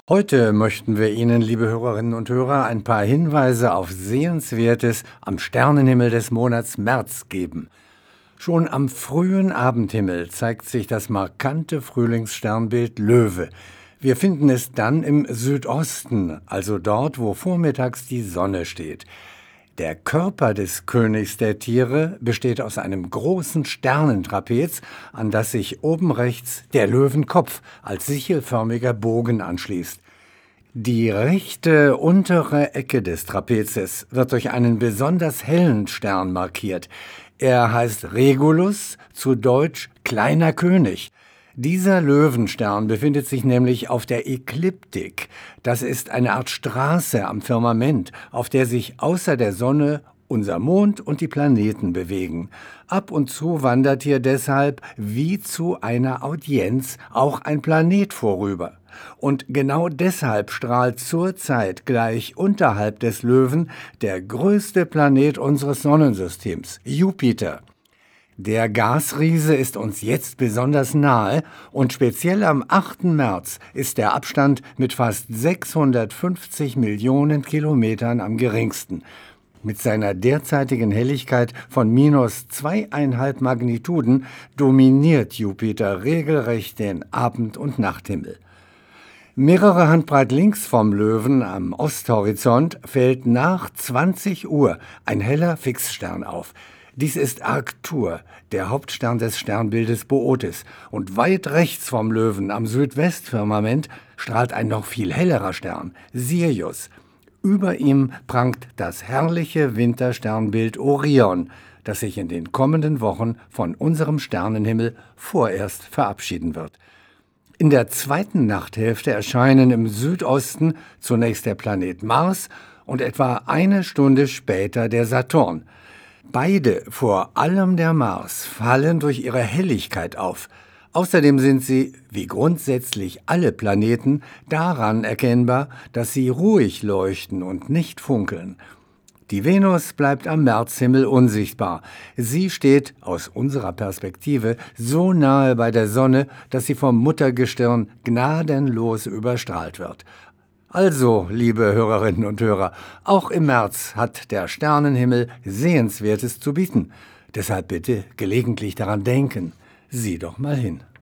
Heute möchten wir Ihnen, liebe Hörerinnen und Hörer, ein paar Hinweise auf Sehenswertes am Sternenhimmel des Monats März geben. Schon am frühen Abendhimmel zeigt sich das markante Frühlingssternbild Löwe. Wir finden es dann im Südosten, also dort, wo vormittags die Sonne steht. Der Körper des Königs der Tiere besteht aus einem großen Sternentrapez, an das sich oben rechts der Löwenkopf als sichelförmiger Bogen anschließt. Die rechte untere Ecke des Trapezes wird durch einen besonders hellen Stern markiert. Er heißt Regulus, zu Deutsch kleiner König. Dieser Löwenstern befindet sich nämlich auf der Ekliptik. Das ist eine Art Straße am Firmament, auf der sich außer der Sonne unser Mond und die Planeten bewegen. Ab und zu wandert hier deshalb, wie zu einer Audienz, auch ein Planet vorüber. Und genau deshalb strahlt zurzeit gleich unterhalb des Löwen der größte Planet unseres Sonnensystems, Jupiter. Der Gasriese ist uns jetzt besonders nahe und speziell am 8. März ist der Abstand mit fast 650 Millionen Kilometern am geringsten. Mit seiner derzeitigen Helligkeit von minus 2,5 Magnituden dominiert Jupiter regelrecht den Abend- und Nachthimmel. Mehrere Handbreit links vom Löwen am Osthorizont fällt nach 20 Uhr ein heller Fixstern auf. Dies ist Arctur, der Hauptstern des Sternbildes Bootes, und weit rechts vom Löwen am Südwestfirmament strahlt ein noch viel hellerer Stern, Sirius. Über ihm prangt das herrliche Wintersternbild Orion, das sich in den kommenden Wochen von unserem Sternenhimmel vorerst verabschieden wird. In der zweiten Nachthälfte erscheinen im Südosten zunächst der Planet Mars und etwa eine Stunde später der Saturn. Beide, vor allem der Mars, fallen durch ihre Helligkeit auf. Außerdem sind sie, wie grundsätzlich alle Planeten, daran erkennbar, dass sie ruhig leuchten und nicht funkeln. Die Venus bleibt am Märzhimmel unsichtbar. Sie steht aus unserer Perspektive so nahe bei der Sonne, dass sie vom Muttergestirn gnadenlos überstrahlt wird. Also, liebe Hörerinnen und Hörer, auch im März hat der Sternenhimmel Sehenswertes zu bieten. Deshalb bitte gelegentlich daran denken. Sieh doch mal hin.